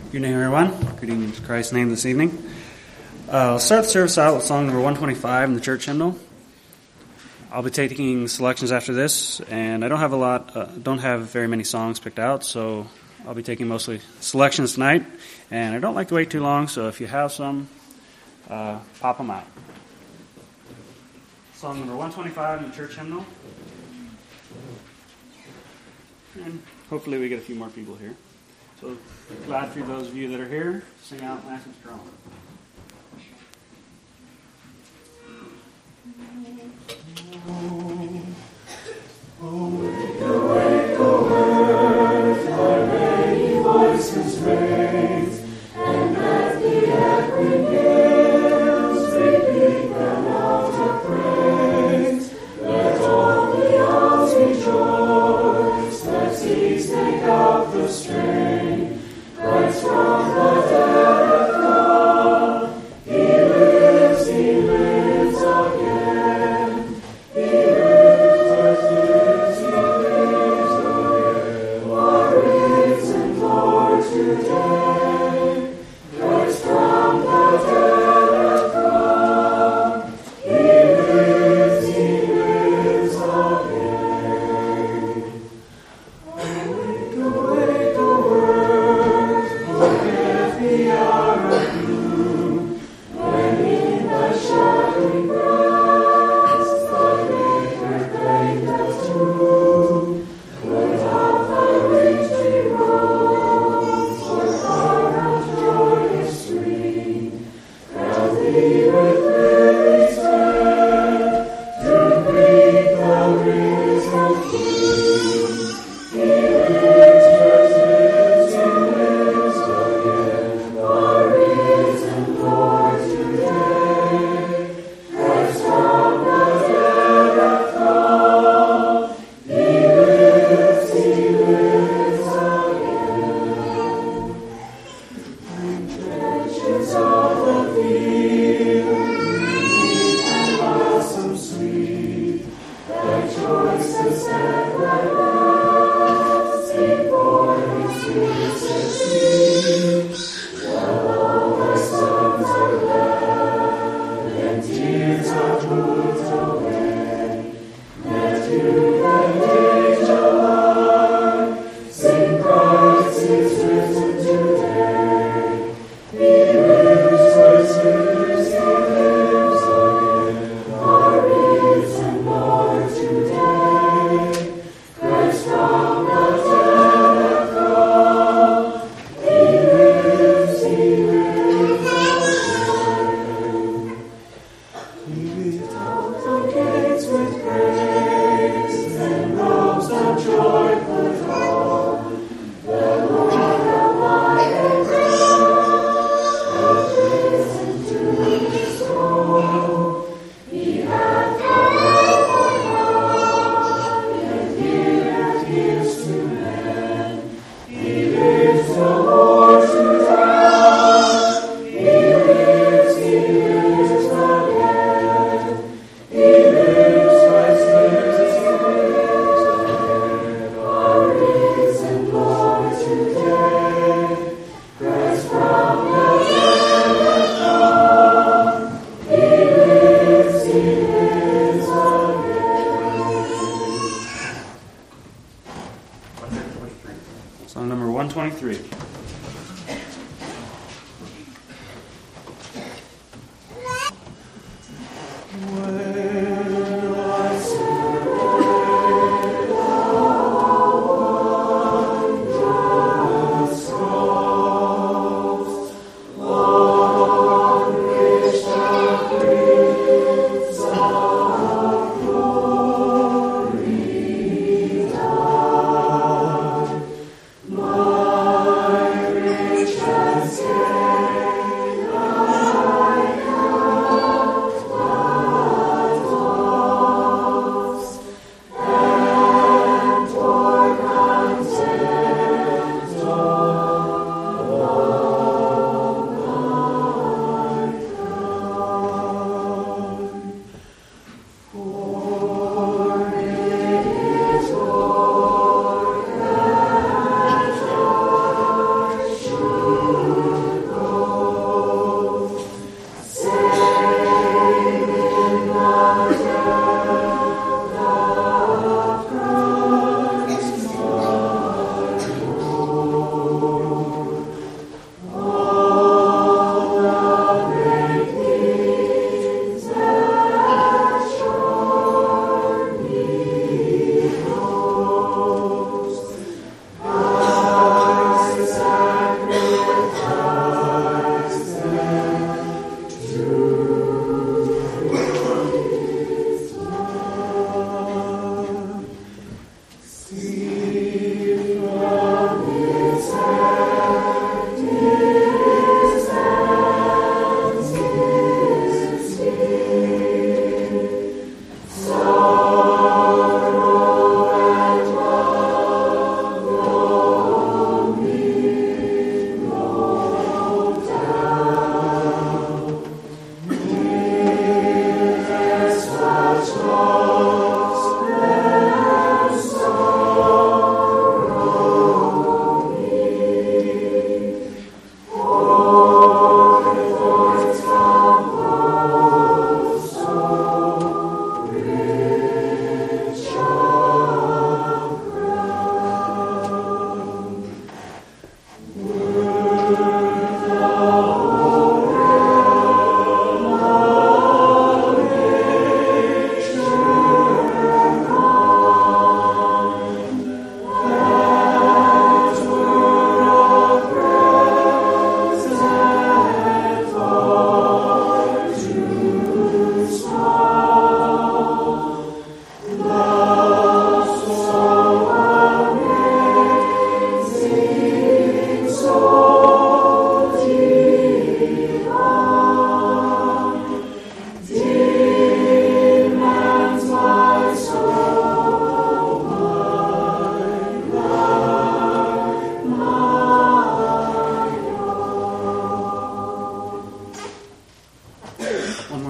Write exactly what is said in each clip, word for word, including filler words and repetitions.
Good evening, everyone. Greeting in Christ's name this evening. Uh, I'll start the service out with song number one twenty-five in the church hymnal. I'll be taking selections after this, and I don't have a lot, uh, don't have very many songs picked out, so I'll be taking mostly selections tonight. And I don't like to wait too long, so if you have some, uh, pop them out. Song number one twenty-five in the church hymnal. And hopefully we get a few more people here. So glad for those of you that are here. Sing out nice and strong. Awake, awake, O earth, thy mighty voices raise, and let the echoing hills repeat their notes of praise. Let all the isles rejoice, let seas take up the strain. Christ from the dead hath come, he lives, he lives again. He lives, lives, he lives again. Our risen Lord today, Christ from the dead hath come. He lives, he lives again. Awake, awake, O earth, forget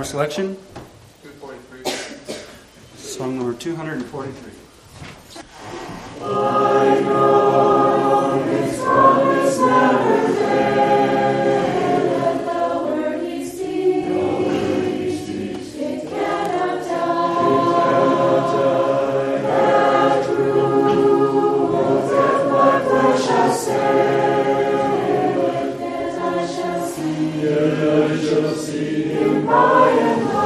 selection. Song number two hundred forty-three. I know His promise never faileth. The word He speaks, it cannot die. That true death my flesh shall save, yet I shall see, yet I shall see Him by and by.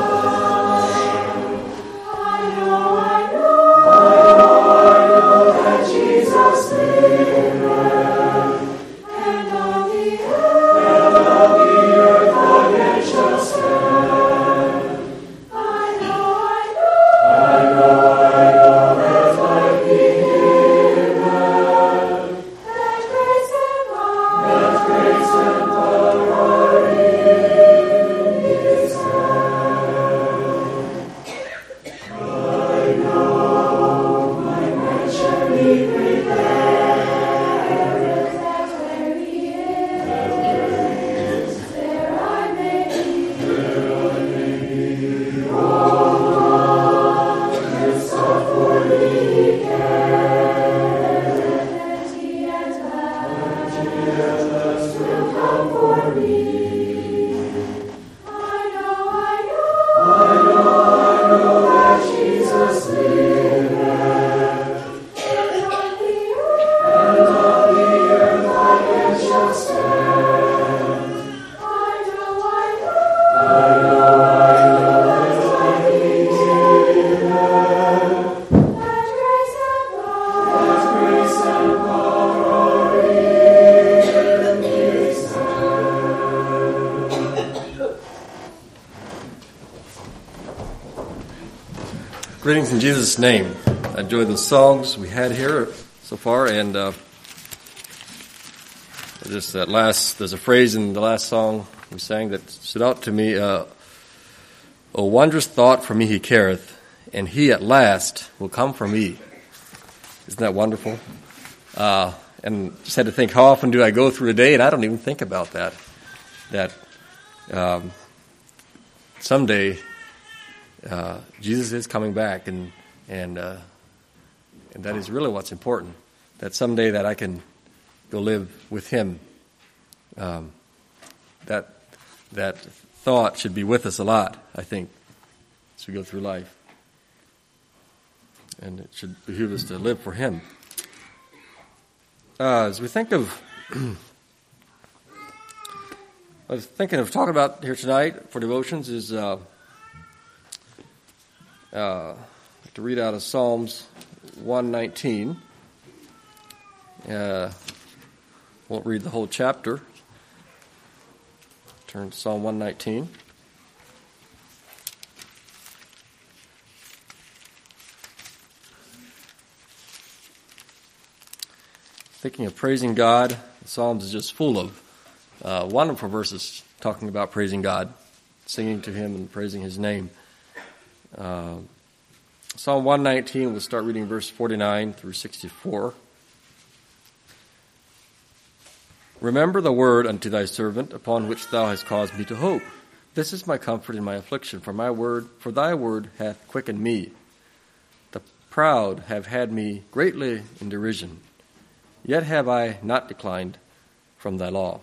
Greetings in Jesus' name. I enjoyed the songs we had here so far, and uh, just that last, there's a phrase in the last song we sang that stood out to me. Uh, a wondrous thought for me He careth, and He at last will come for me. Isn't that wonderful? Uh, and just had to think, how often do I go through a day, and I don't even think about that. That um, someday Uh, Jesus is coming back, and and uh, and that is really what's important. That someday that I can go live with Him. Um, that that thought should be with us a lot, I think, as we go through life, and it should behoove us to live for Him. Uh, as we think of, I was thinking of talking about here tonight for devotions is. Uh, Uh, to read out of Psalms one nineteen. Uh, won't read the whole chapter. Turn to Psalm one nineteen. Thinking of praising God, the Psalms is just full of uh, wonderful verses talking about praising God, singing to Him and praising His name. Uh, Psalm one nineteen, we'll start reading verse forty-nine through sixty-four. Remember the word unto thy servant, upon which thou hast caused me to hope. This is my comfort in my affliction, for my word, for thy word hath quickened me. The proud have had me greatly in derision, yet have I not declined from thy law.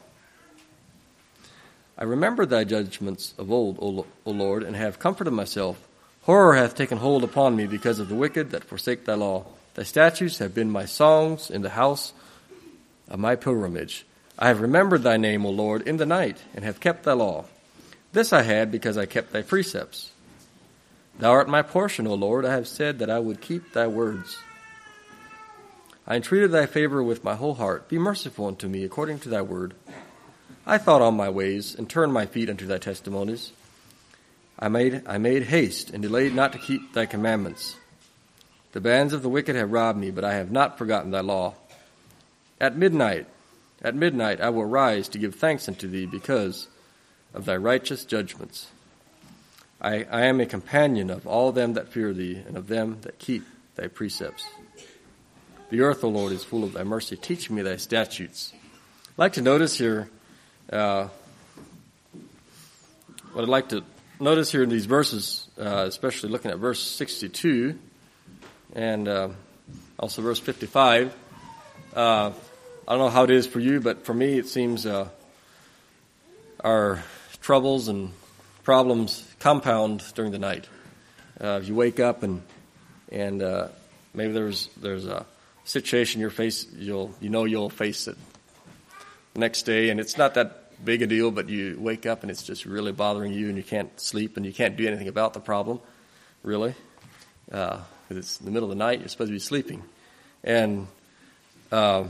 I remember thy judgments of old, O Lord, and have comforted myself. Horror hath taken hold upon me because of the wicked that forsake thy law. Thy statutes have been my songs in the house of my pilgrimage. I have remembered thy name, O Lord, in the night, and have kept thy law. This I had because I kept thy precepts. Thou art my portion, O Lord. I have said that I would keep thy words. I entreated thy favor with my whole heart. Be merciful unto me according to thy word. I thought on my ways, and turned my feet unto thy testimonies. I made I made haste, and delayed not to keep thy commandments. The bands of the wicked have robbed me, but I have not forgotten thy law. At midnight, at midnight I will rise to give thanks unto thee because of thy righteous judgments. I, I am a companion of all them that fear thee, and of them that keep thy precepts. The earth, O Lord, is full of thy mercy. Teach me thy statutes. I'd like to notice here, uh, what I'd like to notice here in these verses, uh, especially looking at verse sixty-two and uh, also verse fifty-five, uh, I don't know how it is for you, but for me it seems uh, our troubles and problems compound during the night. Uh, if you wake up and and uh, maybe there's there's a situation you're face you'll you know you'll face it next day, and it's not that big a deal, but you wake up and it's just really bothering you, and you can't sleep, and you can't do anything about the problem, really, because uh, it's in the middle of the night. You're supposed to be sleeping, and uh,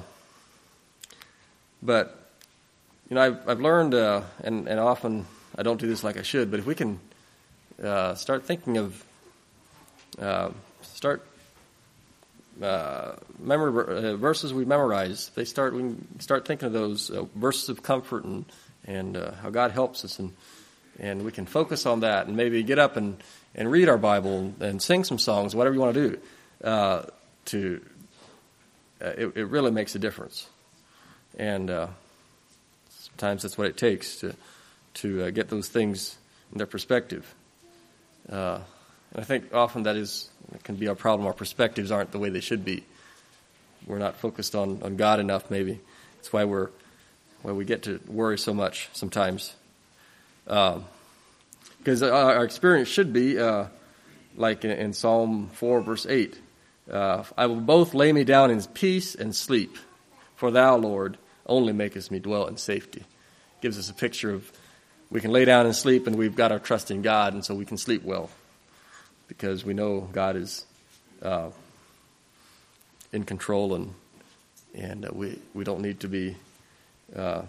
but you know I've, I've learned, uh, and and often I don't do this like I should, but if we can uh, start thinking of uh, start uh, memor- uh, verses we memorize, they start we can start thinking of those uh, verses of comfort and and uh, how God helps us, and and we can focus on that, and maybe get up and, and read our Bible and, and sing some songs, whatever you want to do. Uh, to uh, it, it really makes a difference, and uh, sometimes that's what it takes to to uh, get those things in their perspective. Uh, and I think often that is it can be our problem. Our perspectives aren't the way they should be. We're not focused on, on God enough, maybe. That's why we're why we get to worry so much sometimes. Um, because our, our experience should be uh, like in, in Psalm four, verse eight. Uh, I will both lay me down in peace and sleep, for thou, Lord, only makest me dwell in safety. Gives us a picture of we can lay down and sleep, and we've got our trust in God, and so we can sleep well, because we know God is uh, in control, and and uh, we we don't need to be uh,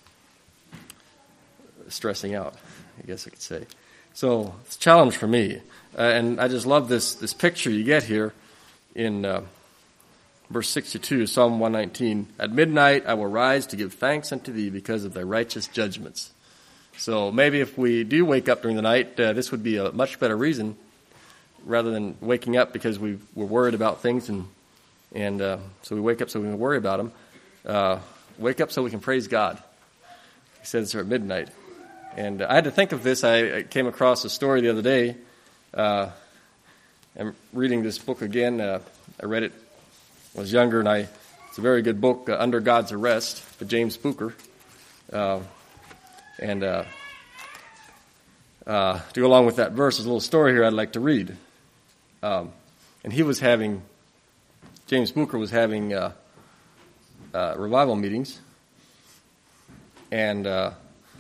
stressing out, I guess I could say. So it's a challenge for me, uh, and I just love this this picture you get here in uh, verse sixty-two, Psalm one nineteen. At midnight I will rise to give thanks unto thee because of thy righteous judgments. So maybe if we do wake up during the night, uh, this would be a much better reason, rather than waking up because we we're worried about things, and and uh, so we wake up so we can worry about them. Uh, wake up so we can praise God. He says here at midnight. And I had to think of this. I, I came across a story the other day. Uh, I'm reading this book again. Uh, I read it when I was younger, and I it's a very good book, uh, Under God's Arrest, by James Booker. Uh, and uh, uh, to go along with that verse, there's a little story here I'd like to read. Um, and he was having, James Booker was having uh, uh, revival meetings, and uh,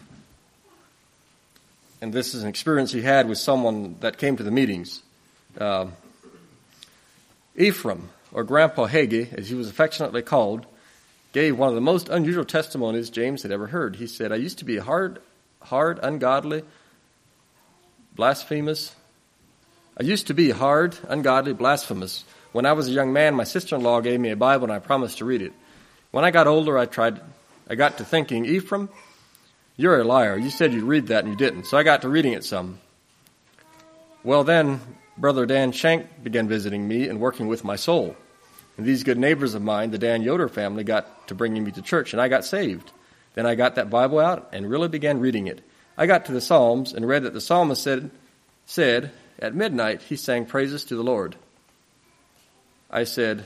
and this is an experience he had with someone that came to the meetings. Uh, Ephraim, or Grandpa Hagee, as he was affectionately called, gave one of the most unusual testimonies James had ever heard. He said, I used to be hard, hard, ungodly, blasphemous. I used to be hard, ungodly, blasphemous. When I was a young man, my sister-in-law gave me a Bible, and I promised to read it. When I got older, I tried. I got to thinking, Ephraim, you're a liar. You said you'd read that, and you didn't. So I got to reading it some. Well, then, Brother Dan Shank began visiting me and working with my soul. And these good neighbors of mine, the Dan Yoder family, got to bringing me to church, and I got saved. Then I got that Bible out and really began reading it. I got to the Psalms and read that the psalmist said, said at midnight he sang praises to the Lord. I said,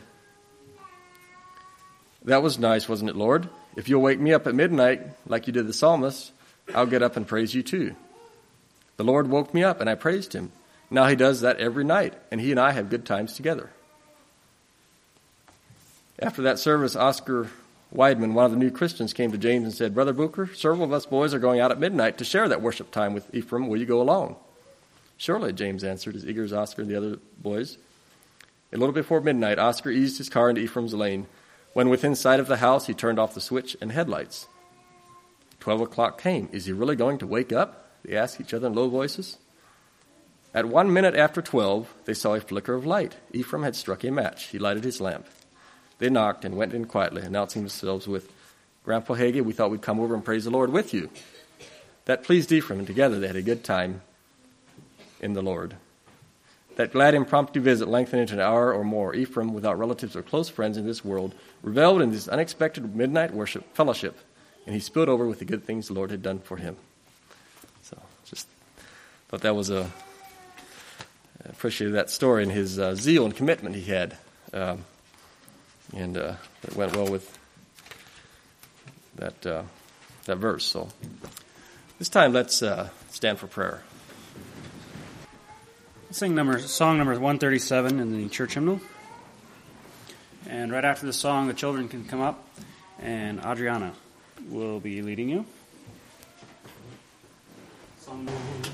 that was nice, wasn't it, Lord? If you'll wake me up at midnight like you did the psalmist, I'll get up and praise you too. The Lord woke me up, and I praised him. Now he does that every night, and he and I have good times together. After that service, Oscar Weidman, one of the new Christians, came to James and said, Brother Booker, several of us boys are going out at midnight to share that worship time with Ephraim. Will you go along? Surely, James answered, as eager as Oscar and the other boys. A little before midnight, Oscar eased his car into Ephraim's lane. When within sight of the house, he turned off the switch and headlights. Twelve o'clock came. Is he really going to wake up? They asked each other in low voices. At one minute after twelve, they saw a flicker of light. Ephraim had struck a match. He lighted his lamp. They knocked and went in quietly, announcing themselves with, Grandpa Hagee, we thought we'd come over and praise the Lord with you. That pleased Ephraim, and together they had a good time in the Lord. That glad impromptu visit lengthened into an hour or more. Ephraim, without relatives or close friends in this world, reveled in this unexpected midnight worship fellowship, and he spilled over with the good things the Lord had done for him. So, just thought that was a I appreciated that story and his uh, zeal and commitment he had, um, and uh, it went well with that uh, that verse. So this time, let's uh, stand for prayer. Let's sing number song number one thirty-seven in the church hymnal. And right after the song, the children can come up, and Adriana will be leading you. Song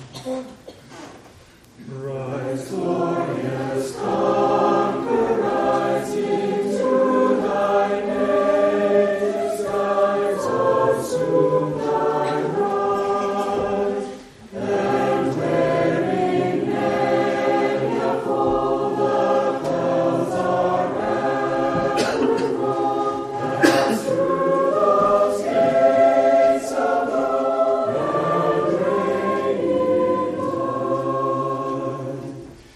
Rise, glorious conqueror, rising to thy native skies, how soon thy rise, and wearing many a fold, the clouds are admirable, pass through those gates of love and radiant light.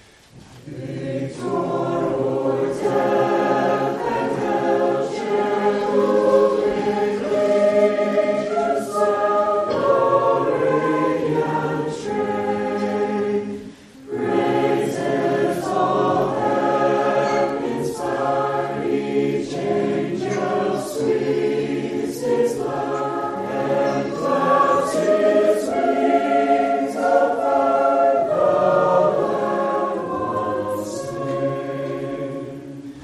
Victor o'er death and hell, cheerful with angels sound the radiant strain. Praises all heaven inspire, each angel sweeps his love and claps his wings above the Lamb slain.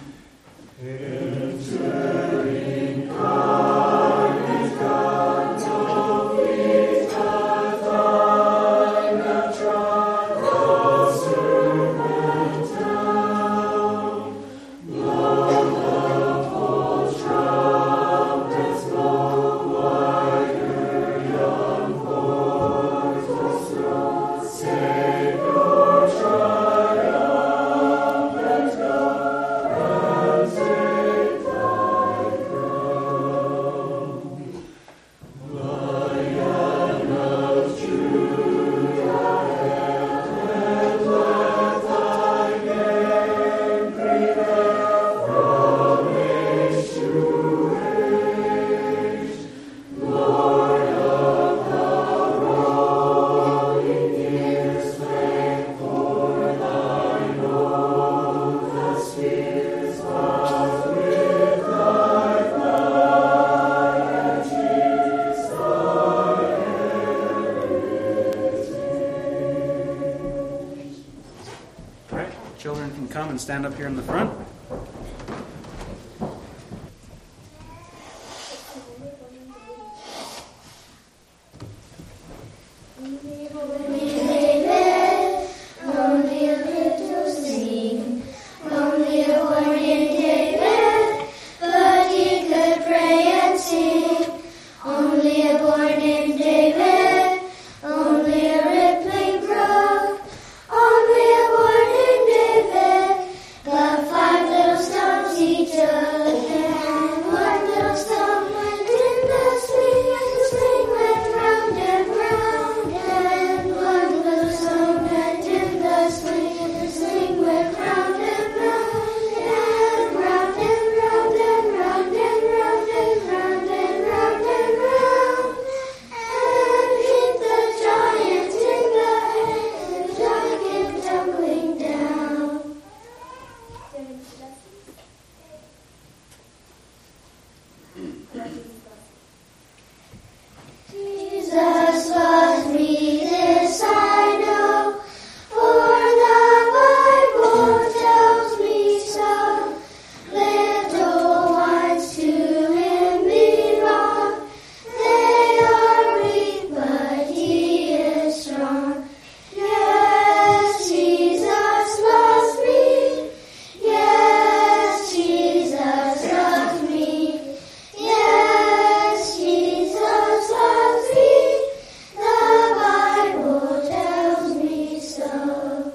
Entering carnage, God no feet hath thine have trod, the serpent down. Blow the full trumpets, blow wider young portals thrown. Savior triumphant, come and take thy crown. Lion of Judah, and let thy name prevail from age to age. Lord of the rolling years, make for thine oath the spheres bound with thy blood, and Jesus thy heritage. All right, children can come and stand up here in the front. David, only a little sing, only a born in David, but he could pray and sing. Only a born in David, only a rippling brook, only a born in David, the five little stones he took, and one little stone went in the sling, and the sling went round and round, and one little stone went in the sling, and the sling went round and round, and round and round and round and round and round and round and round, and hit the giant in the head, the giant came tumbling down. Jesus loves me, this I know, for the Bible tells me so. Little ones to him belong, they are weak, but he is strong. Yes, Jesus loves me. Yes, Jesus loves me. Yes, Jesus loves me. The Bible tells me so.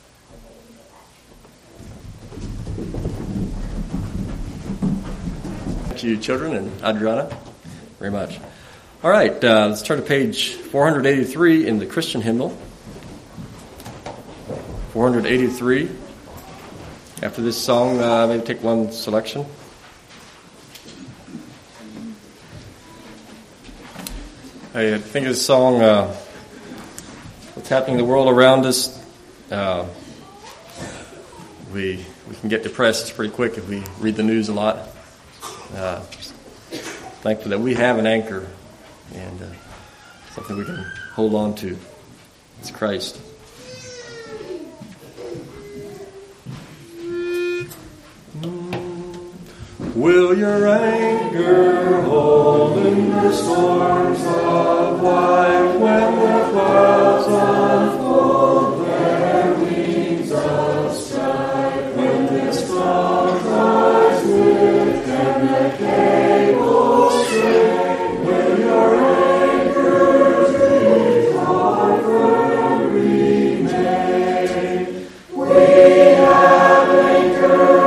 Thank you, children, and Adriana, very much. All right, uh, let's turn to page four eighty-three in the Christian hymnal. four eighty-three. After this song, uh, maybe take one selection. I think of this song, uh, what's happening in the world around us, uh, we we can get depressed pretty quick if we read the news a lot. Uh, thankful that we have an anchor and uh, something we can hold on to. It's Christ. Will your anger hold in the storms of life when the clouds unfold their wings of strife? When the storm rise with and the cables strain, will your anchors be firm remain? We have anchored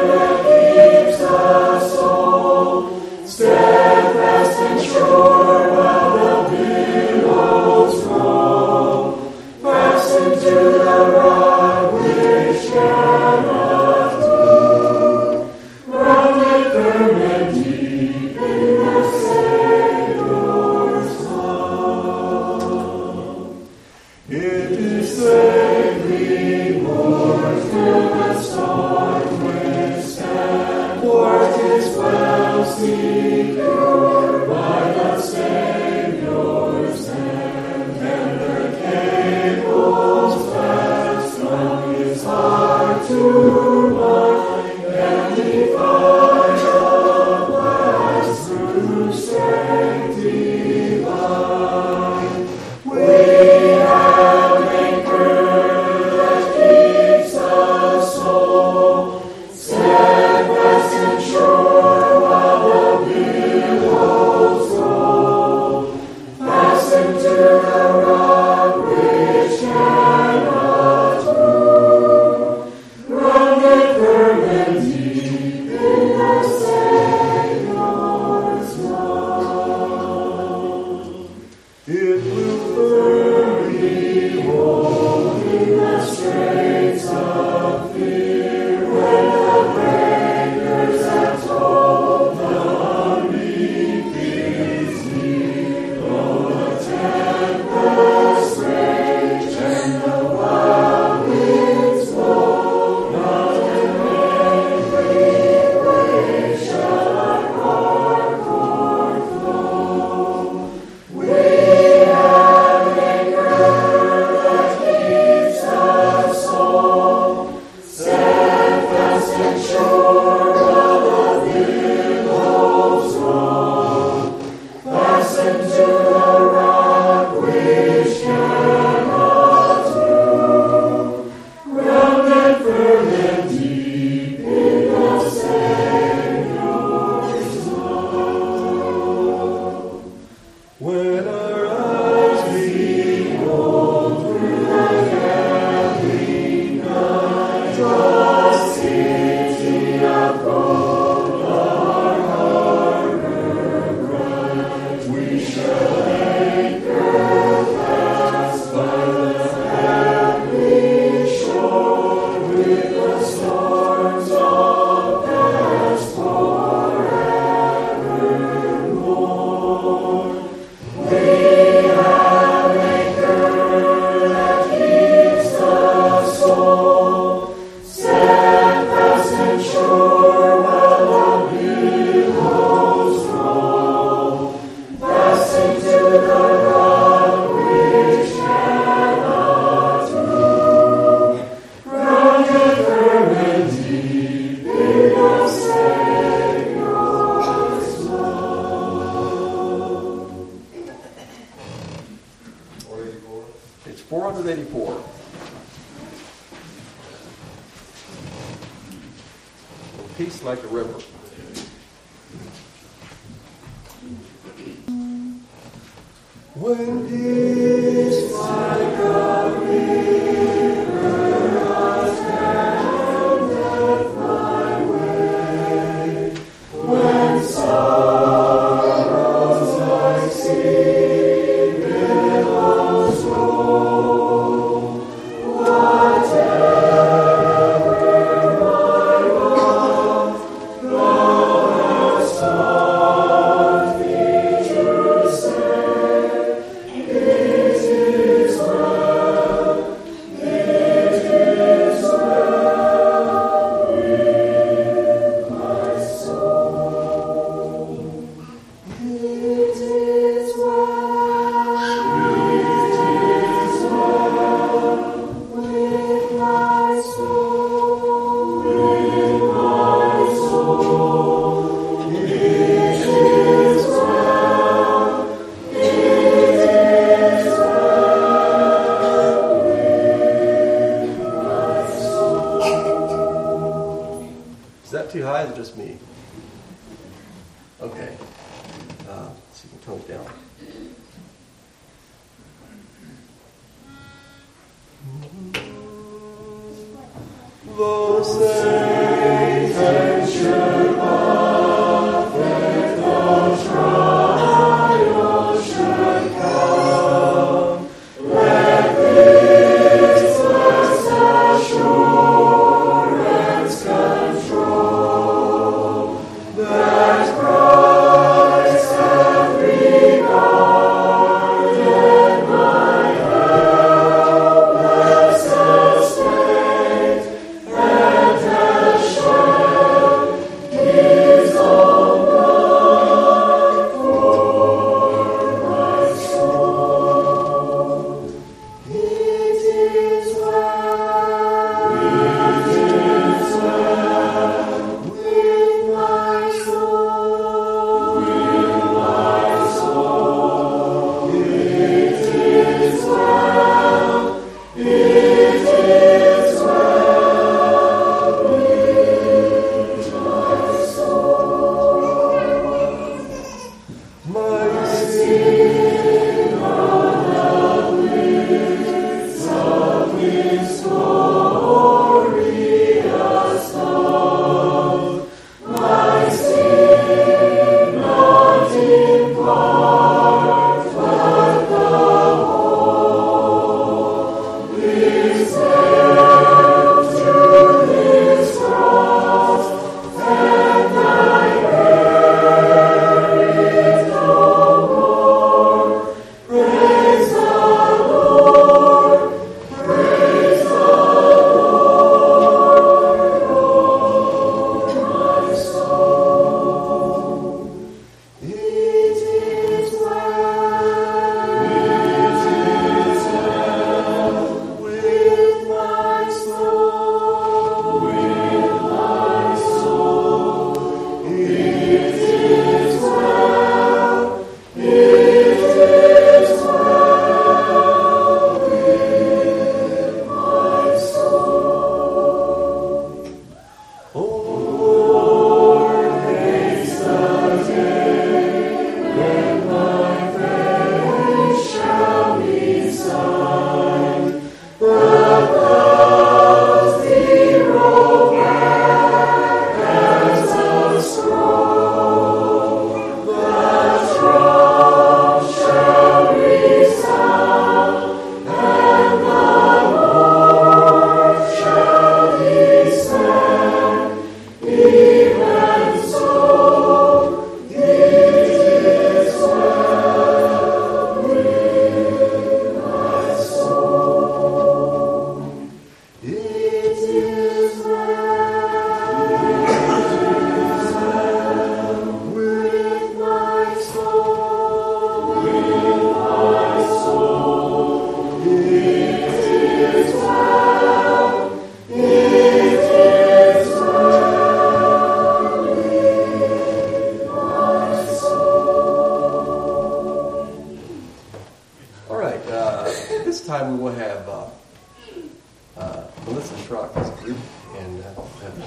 steadfast and sure while the billows roll, fastened to the rock which cannot move, grounded firm and deep in the Savior's love. It is safely moored till the storm withstand, for it is well secure by the Savior's hand, and the cables fast from his heart to mine, and defy the blast through strength divine. We have an anchor that keeps the soul steadfast and sure while the billows roll, fastened to the rock which cannot move, grounded firm and deep in the Savior's love. It will firmly hold in the straits of fear when the breakers have told the reef is near. Though the tempest rage and the wild winds blow, not an angry wave shall our heart o'erflow. We have an anchor that keeps the soul steadfast and sure while the billows roll, fastened to the rock which cannot move, grounded firm and deep in the Savior's love. When our eyes behold through the gathering night the city of gold, our harbor bright, we shall anchor fast by the happy shore, with the storms all past forevermore. We have an anchor that keeps the soul steadfast and sure while the billows roll, fastened to the rock which cannot move, grounded firm and deep in the Savior's love. It's four hundred eighty-four. Peace like a river. When peace like a river attendeth my way, when sorrows like sea billows roll, whatever my lot, thou hast taught me to say, it is well. time we will have uh, uh, Melissa Schrock's group and uh,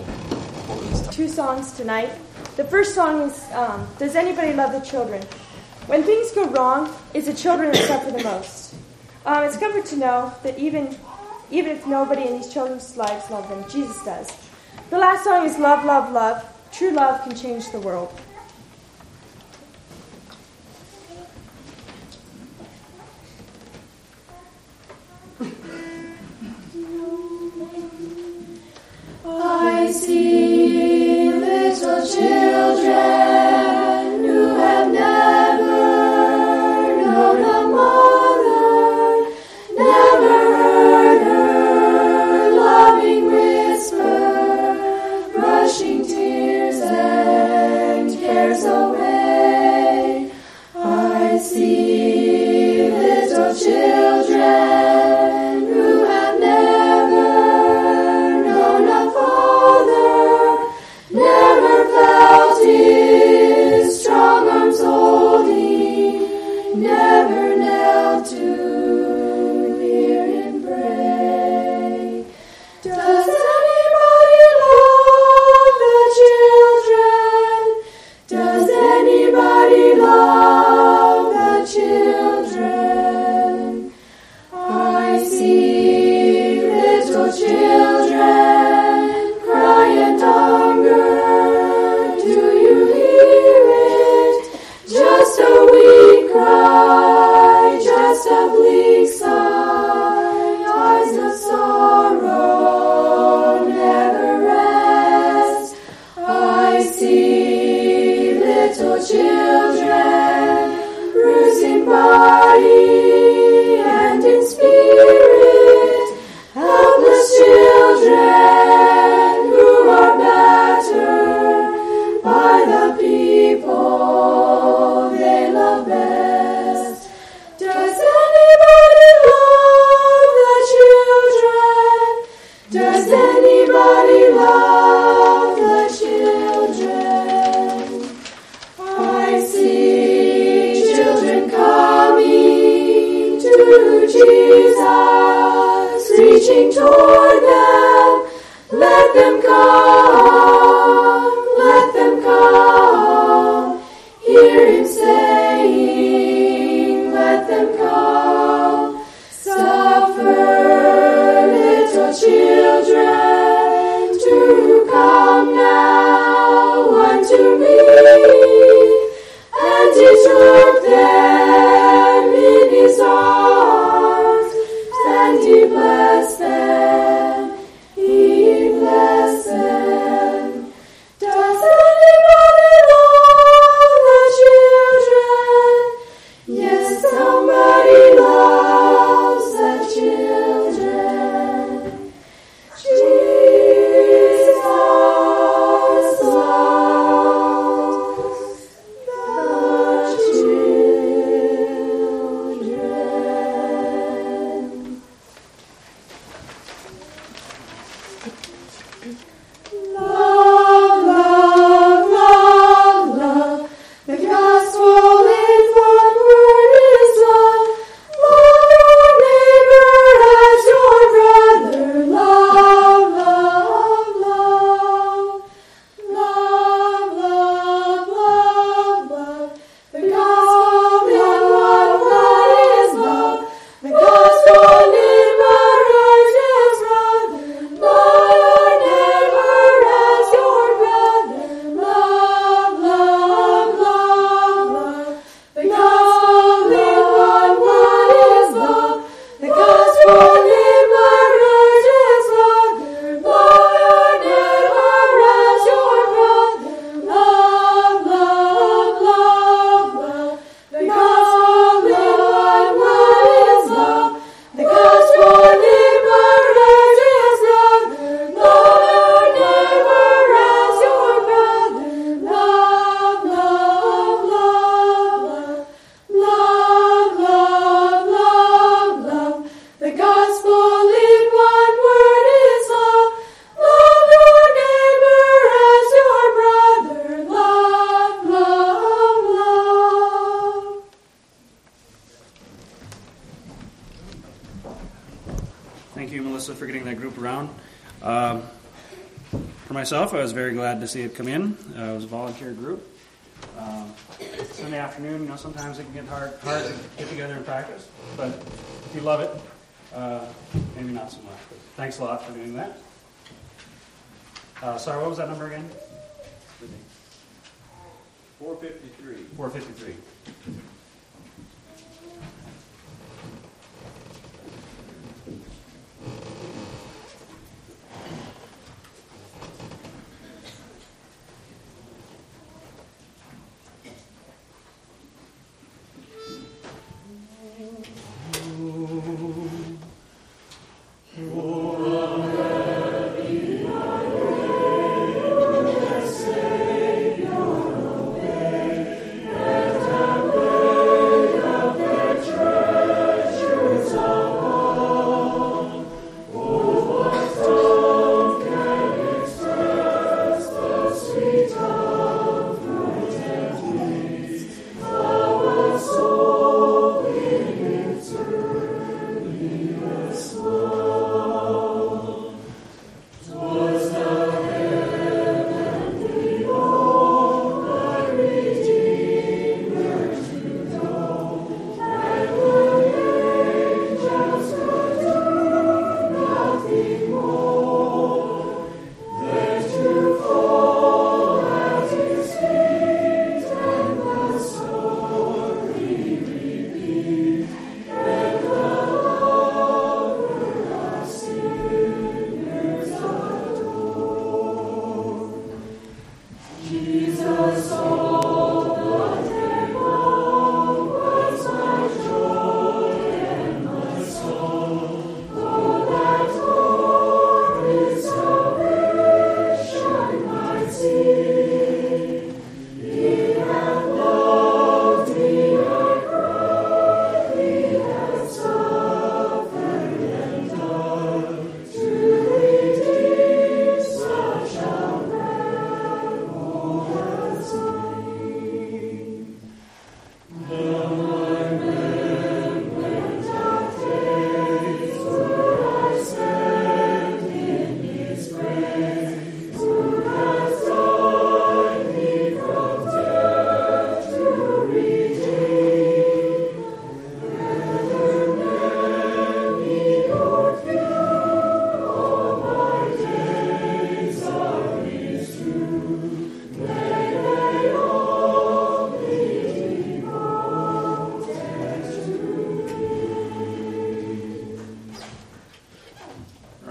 have this time. Two songs tonight. The first song is um, Does Anybody Love the Children? When things go wrong, it's the children that suffer the most. Um, it's comfort to know that even even if nobody in these children's lives love them, Jesus does. The last song is Love, Love, Love. True love can change the world. I see little children who have never known a mother, never heard her loving whisper, brushing tears and cares away. I see little children children? reaching toward them. Let them come, let them come. Hear him saying, let them come. Suffer little children to come now unto me, and he took them in his arms, and he blessed them, he blessed them. Does anybody love the children? Yes, somebody loves the children. Jesus loves the children. Love, love, love, love. The gospel in one word is love. Love your neighbor as your brother. Love, love, love. Love, love, love, love. The gospel in one word is love. The gospel in one word is brother. Love your neighbor as your brother. Love, love, love, love. The gospel in one word is love. The gospel in one word is brother. Love your neighbor as your brother. Love, love, love, love. The gospel in one word is love. The gospel in one word is brother. Love your neighbor as your brother. Love, love, love, love. Love, love, love, love. The gospel in one word is love. Love your neighbor as your brother. Love, love, love. Thank you, Melissa, for getting that group around. Um, for myself, I was very glad to see it come in. Uh, it was a volunteer group. Um, Sunday afternoon, you know, sometimes it can get hard, hard to get together and practice, but if you love it, uh, maybe not so much. But thanks a lot for doing that. Uh, sorry, what was that number again? four fifty-three. four fifty-three. Let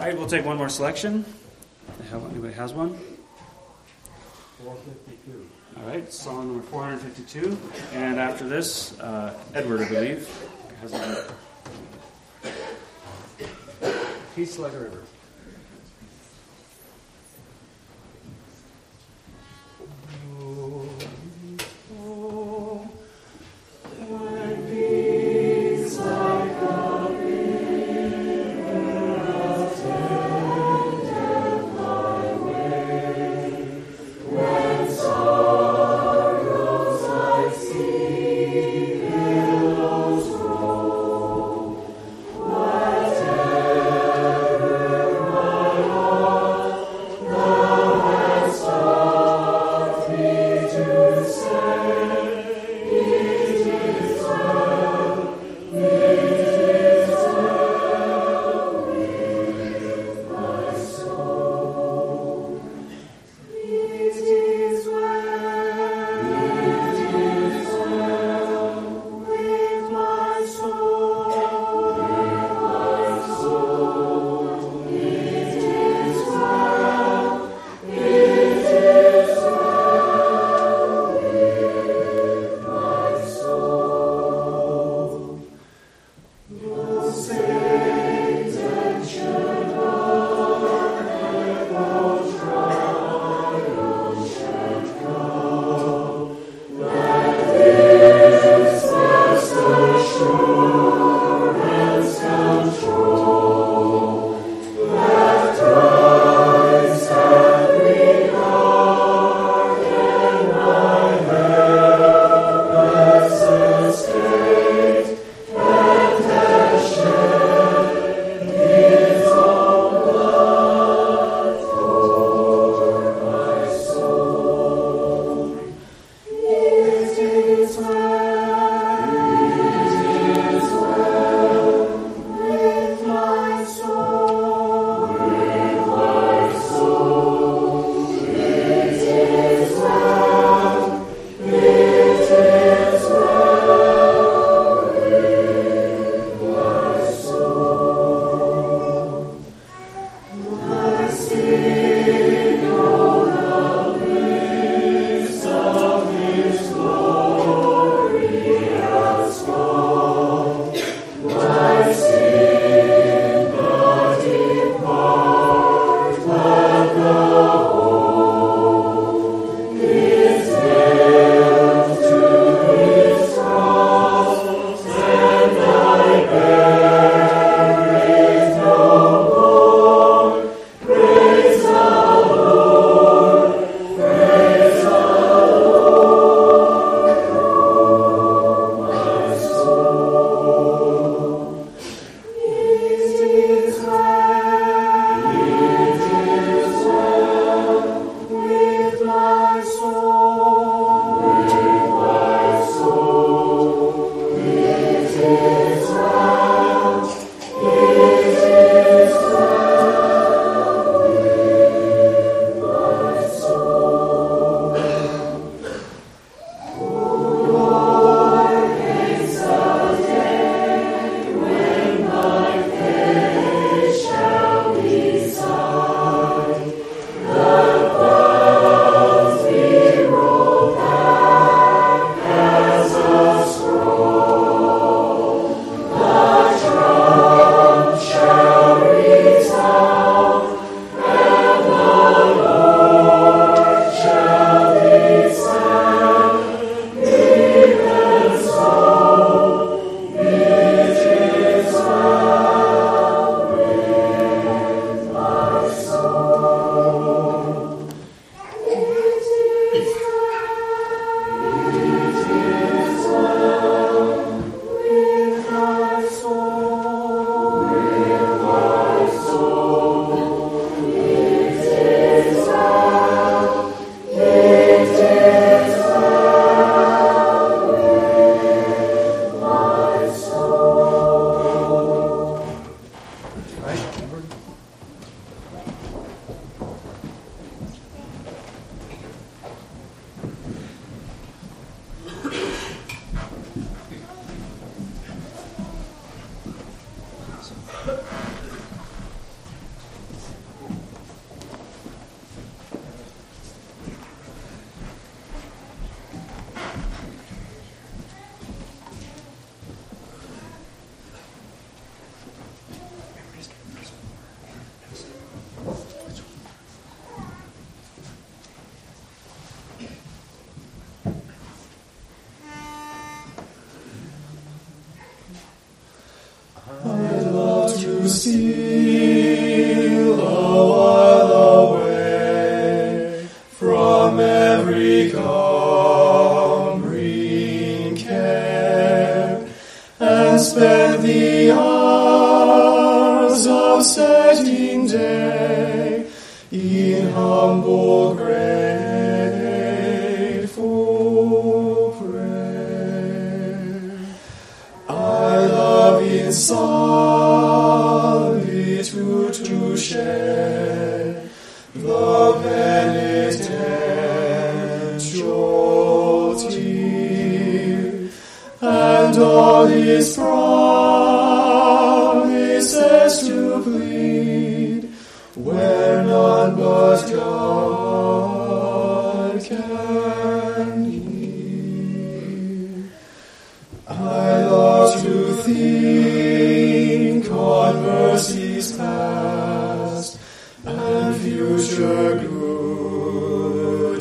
right, we'll take one more selection. Anybody has one? four fifty-two. All right, song number four fifty-two. And after this, uh, Edward, I believe, has a Peace Like a River. Whatever steal a while away from every cumbering care, and spend the hours of setting day in humble grateful prayer. I love in solitude to share the penitential tear, and all his promises to plead, where none but God can hear. I love to think on mercies past and future good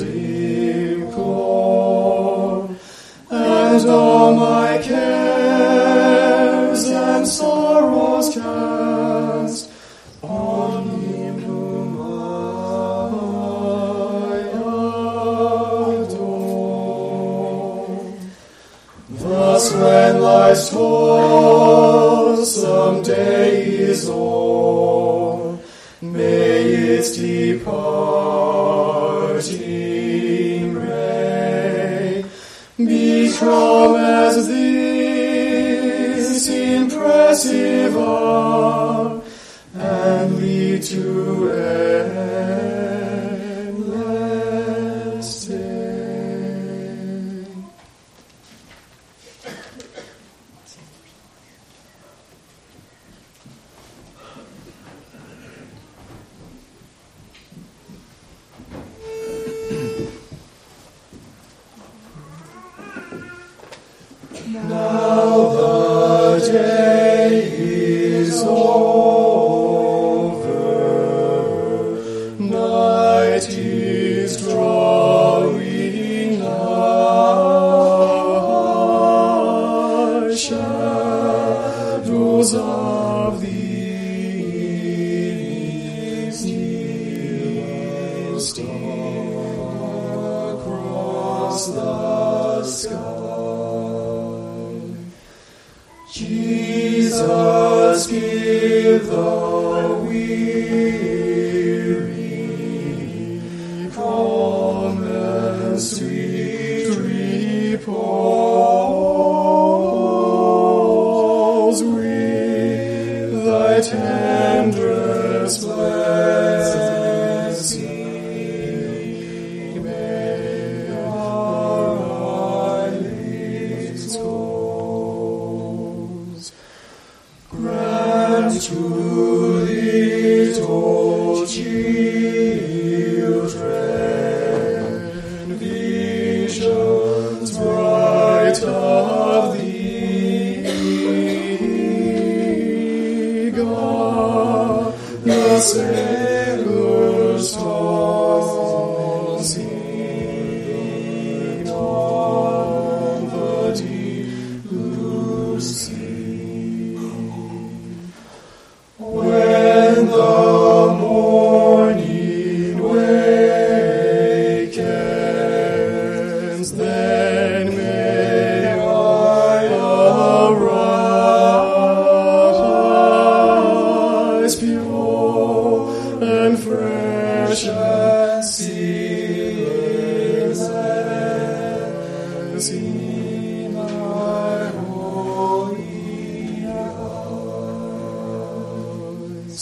implore, and all my cares and sorrows cast on him whom I adore. Thus when life's toilsome day is o'er, may its departing ray be calm as this impressive hour, and lead to endless day. Now the day is over, night is drawing nigh, shadows of the evening steal across the sky. Jesus, give the weary calm and sweet repose with thy tenderest blessing. May our eyelids close. Grant to little children visions bright of thee, God, the sailor's tossing on the deep blue sea. When the morning wakens, then may I arise pure and fresh as seas in thy holy eyes.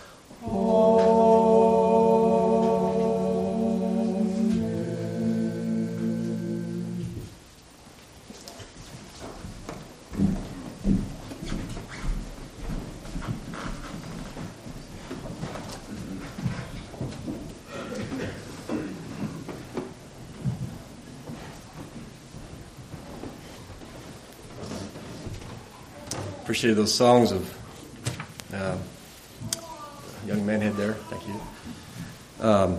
Appreciate those songs of uh, young man head there. Thank you. Um,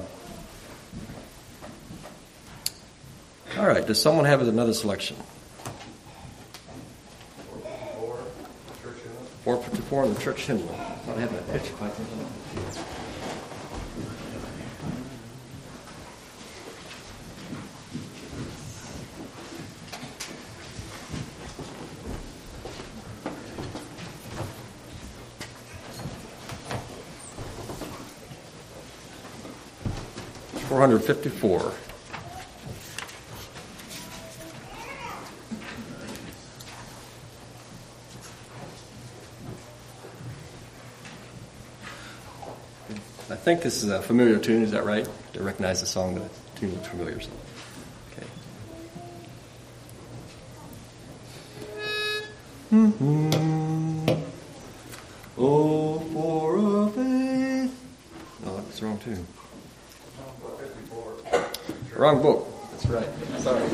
all right. Does someone have another selection? four fifty-four in the church hymnal. I have a pitch pipe. four hundred fifty-four. I think this is a familiar tune, is that right? You recognize the song, the tune looks familiar. So. Okay. Mm-hmm. Oh, for a faith. No, that's the wrong tune. Wrong book. That's right. Sorry.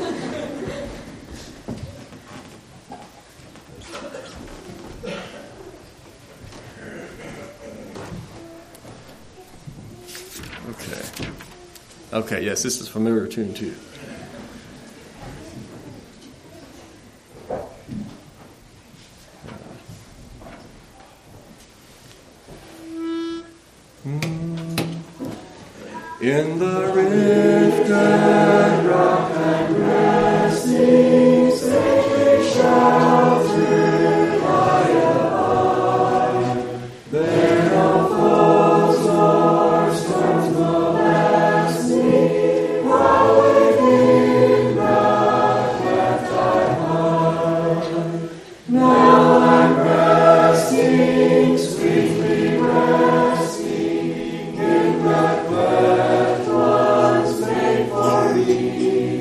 Okay. Okay, yes, this is a familiar tune too. In the rifted rock and resting, safe shelter by above. There no foes nor storms molest me, while within the cleft I hide. Now I'm resting, sweetly resting in the cleft once made for me.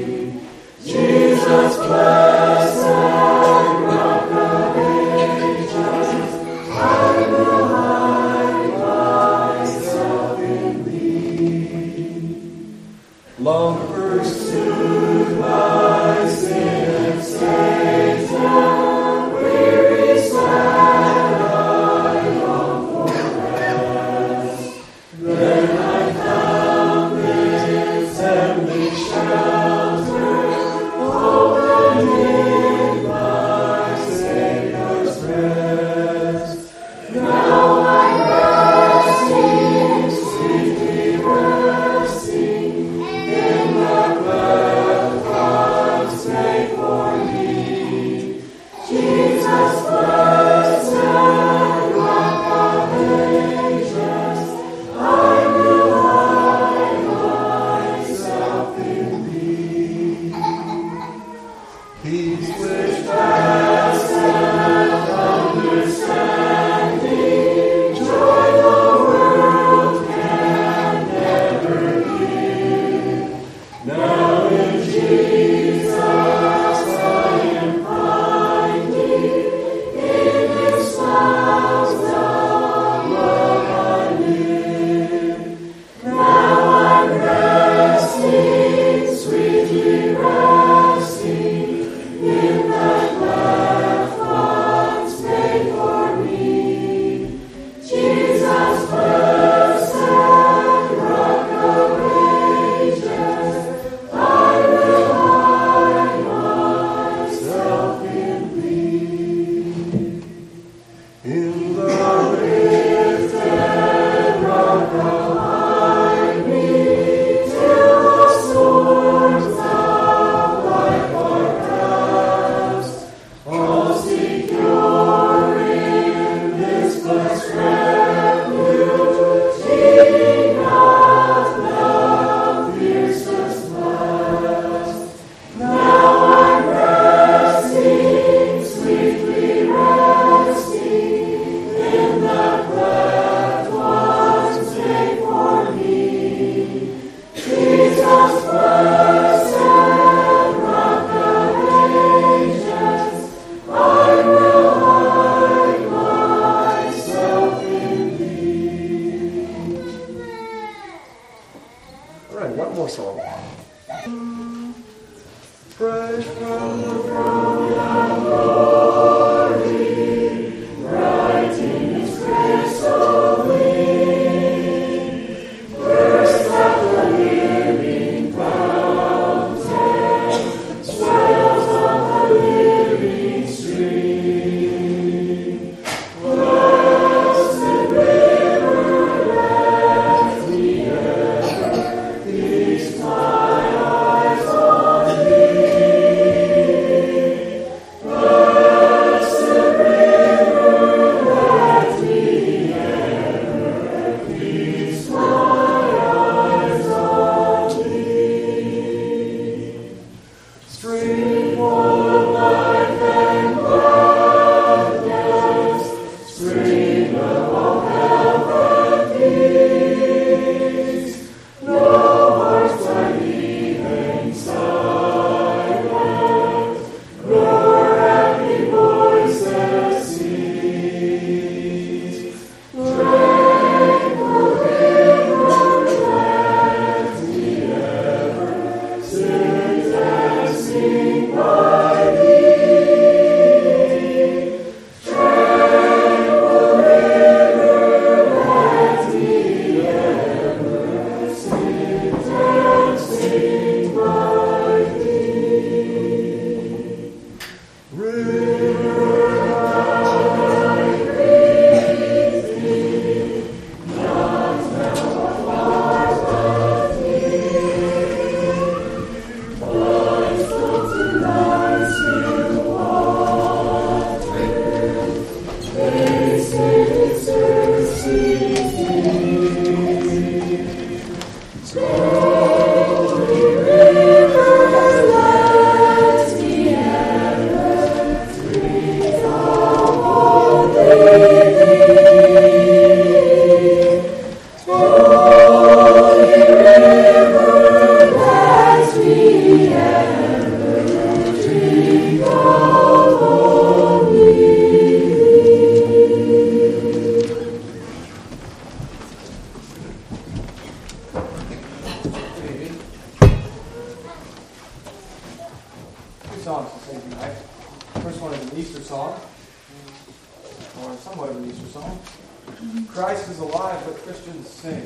or somewhat of an Easter song. Christ is alive, but Christians sing.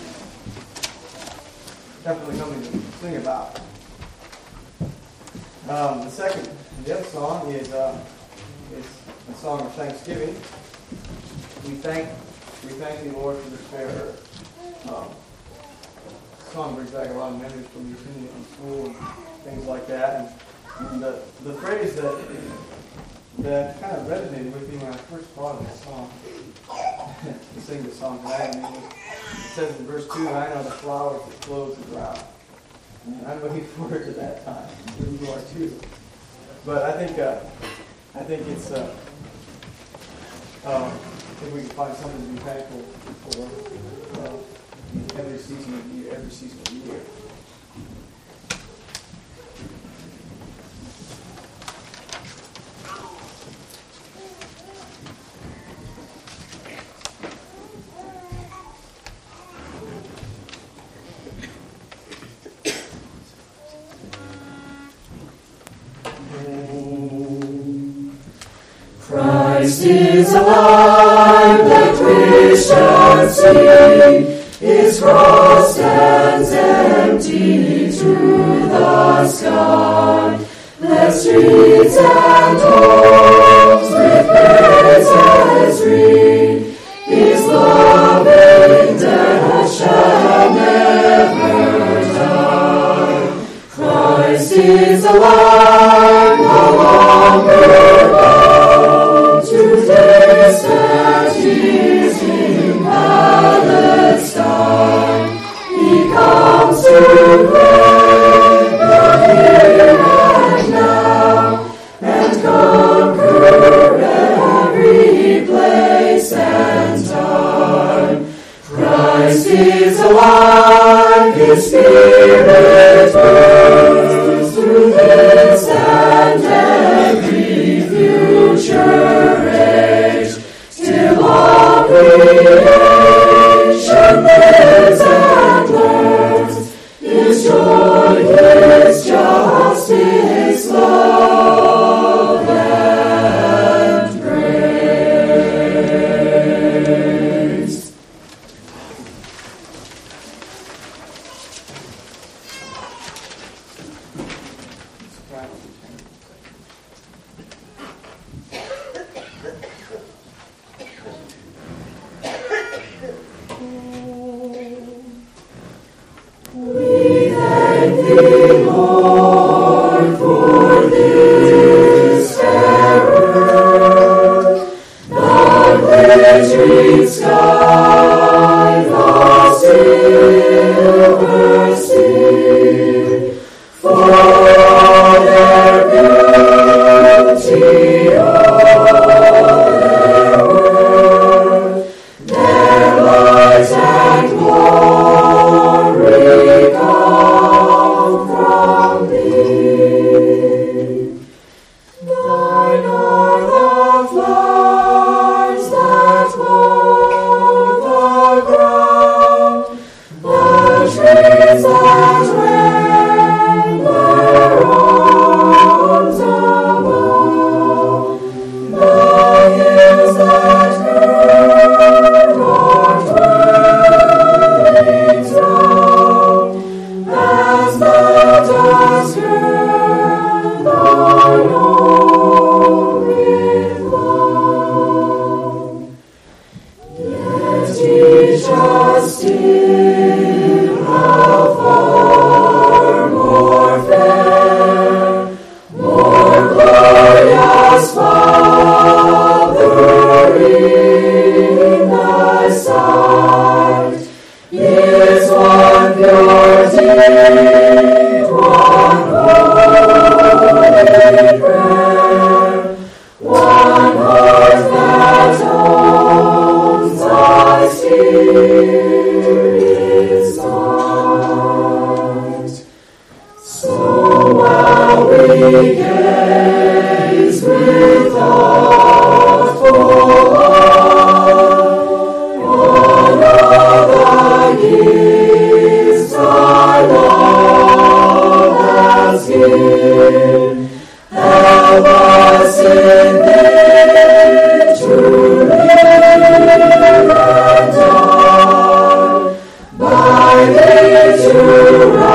Definitely something to sing about. Um, the second, the other song is uh, is a song of thanksgiving. We thank we thank the Lord for this fair earth. Um, the song brings back a lot of memories from me singing in school and things like that. And, and the the phrase that that kind of resonated with me when I first thought of this song, to sing this song tonight, and it, was, it says in verse two, "I know the flowers that clothe the ground." And I'm looking forward to that time. You are too. But I think uh, I think it's uh, um, if we can find something to be thankful for uh, every season of the year, every season of the year. Christ is alive, the Christian sing. His cross stands empty to the sky. The streets and homes with praises ring. His loving death shall never die. Christ is alive, no longer to distant years in Palestine. He comes to claim the here and now, and conquer every place and time. Christ is alive, His Spirit burns through this and every future age, till all creation lives and learns His joy, His justice, love, and grace. We thank Thee, Lord, for this fair earth, the glittering sky, the silver sea, for all their beauty, all their worth, their light and glory come from Thee. Thine are the flowers that clothe the ground, the trees that wave their arms above, the hills that curve our dwellings round, as the dust curve thine own with love. Yet each us still how far more fair, more glorious, Father, in Thy sight, is one pure deed, one holy prayer, one heart that owns Thy Spirit's light. So while we gaze with thoughtful eye on all Thy gifts, Thy love has given, help us in this Worthy to